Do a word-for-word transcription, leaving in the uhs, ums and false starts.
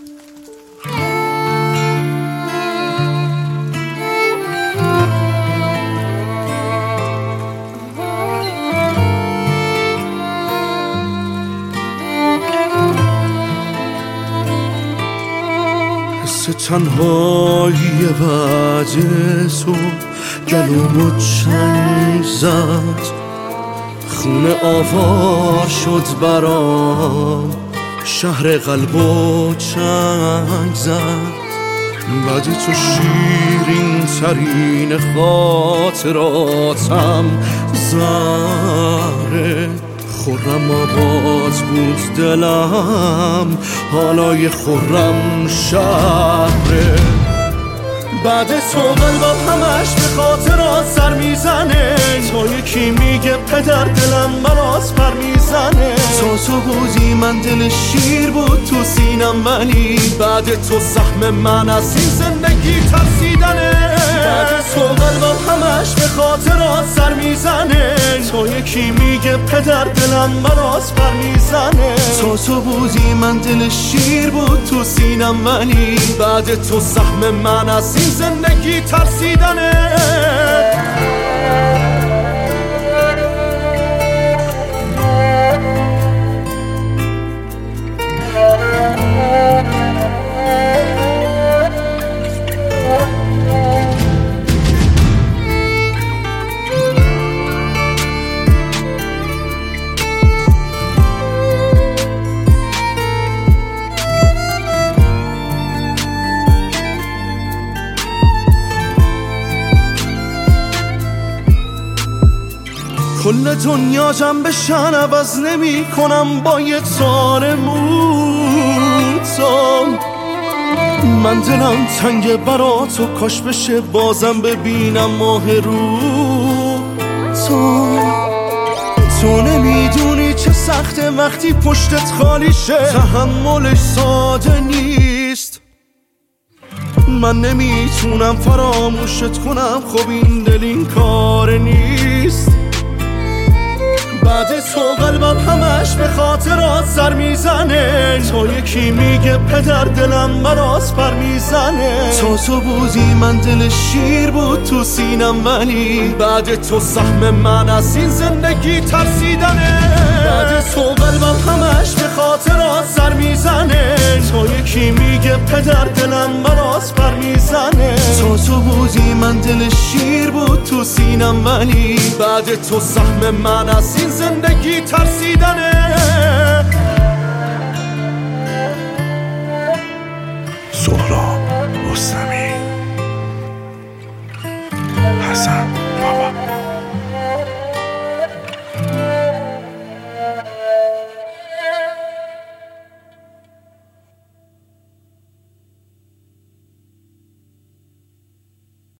تنهایی بعد تو گلومو چنگ زد، خونه آوار شد برام، شهر قلبو چنگ زد. بعد تو شیرین ترین خاطراتم، زهره خورم آباد بود دلم، حالای خورم شهره. بعد تو قلبم همش به خاطرات سر میزنه، تا یکی میگه پدر دلم براس پر میزنه. تا تو بودی من دل شیر بود تو سینم، ولی بعد تو سهم من از این زندگی ترسیدنه. بعد تو قلبم همش به خاطرات سر میزنه، تا یکی میگه پدر دلم براس پر میزنه. تا تو بودی من دل شیر بود تو سینم، ولی بعد تو سهم من از این زندگی ترسیدنه. کل دنیا جمع بشن عوض نمی کنم با یه تار موتام. من دلم تنگ برا تو، کاش بشه بازم ببینم ماه رو تو. تو نمیدونی چه سخته وقتی پشتت خالی شه، تحملش ساده نیست. من نمیتونم فراموشت کنم، خب این دل این کار نیست. بعد تو قلبم همش به خاطرات سر میزنه، تا یکی میگه پدر دلم براس پر میزنه. تا تو بودی من دل شیر بود تو سینم، ولی بعد تو سهم من از این زندگی ترسیدنه. بعد تو قلبم همش به خاطرات سر میزنه، تا یکی میگه پدر دلم براس پر میزنه. تا تو بودی من دل شیر بود تو سینم، ولی بعد تو سهم من از این زندگی ترسیدنه. سهراب رستمی.